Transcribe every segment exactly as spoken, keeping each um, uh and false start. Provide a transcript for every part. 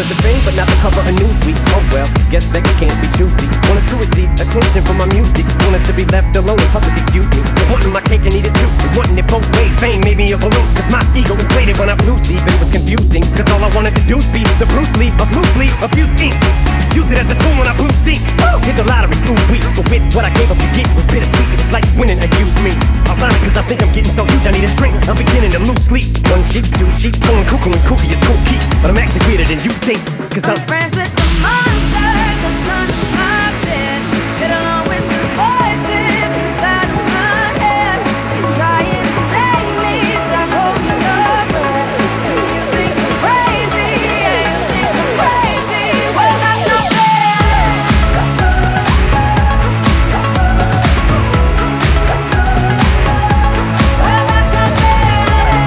the fame, but not the cover of Newsweek. Oh well, guess beggars can't be choosy. Wanted to receive attention from my music, wanted to be left alone in public, excuse me. Wanting my cake and eat it too, wanting it both ways. Fame made me a balloon, cause my ego inflated when I flew see, but it was confusing, cause all I wanted to do was be the Bruce Lee of loosely abused ink. Use it as a tool when I blew steam. Hit the lottery, ooh wee, but with what I gave up to get was bittersweet. It was like winning a used me. Ironic, cause I think I'm getting so huge I need a shrink. I'm beginning to lose sleep. One sheep, two sheep, going cuckoo and kooky is cool key. But I'm actually weirder than you think, cause I'm, I'm friends with the monster that's under my bed. Get along with the voices inside of my head. You're trying to save me, stop holding your breath. You think I'm crazy, yeah, you think I'm crazy. Well, that's not fair. Well, that's not fair.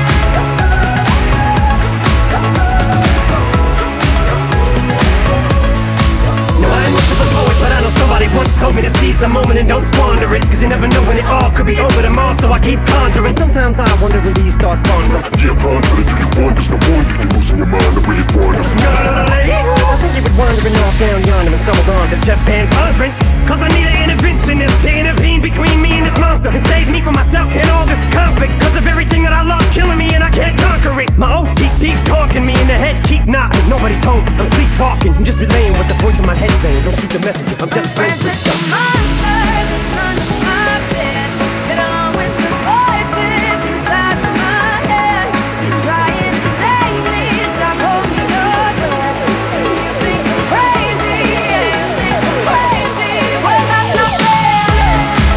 no, I ain't much of a poet, but I know somebody once told me to seize the moment and don't squander it, cause you never know when it all could be over tomorrow, so I keep conjuring. Sometimes I wonder where these thoughts spawn from. Yeah, ponder it, do you wonder? No wonder you're losing your mind, I really wonder. I think you would wandering off down yonder and stumbled on to Jeff Van Vondren, cause I need an interventionist to intervene between me and this monster and save me from myself and all this conflict, cause of everything that I love killing me and I can't conquer it. My O C D's talking me in the head, keep knocking, nobody's home, I'm sleepwalking. I'm just relaying what the voice in my head saying, don't shoot the messenger, I'm just friends Friends with with the monster that's under my bed. Get along with the voices inside of my head. You're trying to save me, stop holding your breath. You think I'm crazy, yeah, you think I'm crazy. Well, that's not fair.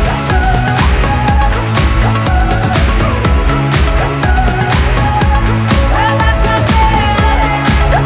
Well, that's not fair.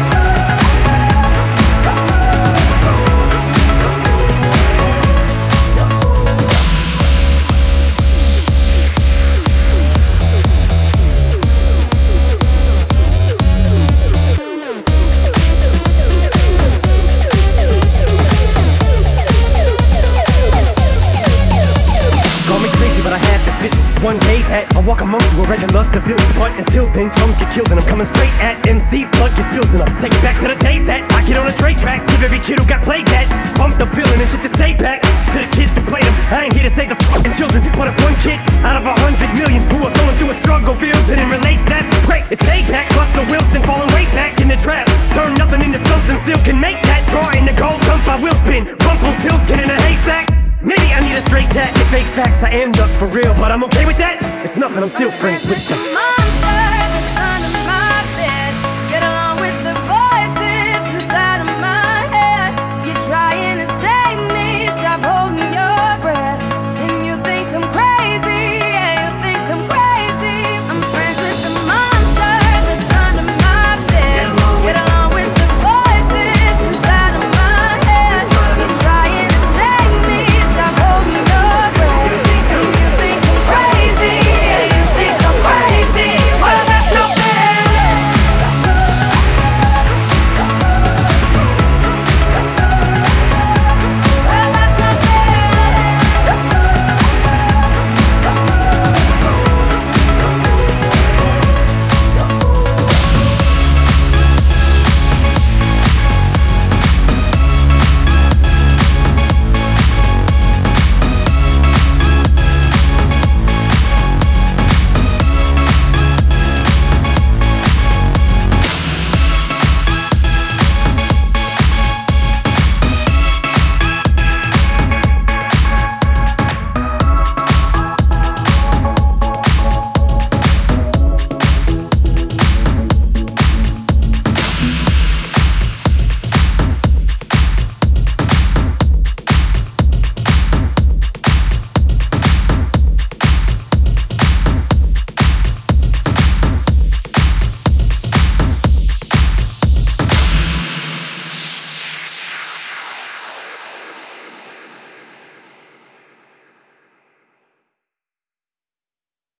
Call me crazy, but I had this vision. One day that I'll walk amongst you a regular civilian, but until then, chums get killed and I'm coming straight at M C's. Blood gets spilled and I'm taking back to the days that I get on a Dre track. Give every kid who got played that bump the feeling and shit to say back to the kids who played them. I ain't here to save the fucking children, but if one kid out of a hundred million who are going through a struggle feels it and relates, that's great. It's payback. Russell Wilson falling way back in the trap. Turn nothing into something, still can make that straw in the gold jump. I will spin. Rumpelstiltskin in a haystack. Maybe I need a straight jacket. Face facts, I am nuts for real, but I'm okay with that. It's nothing, I'm still friends with them. Monster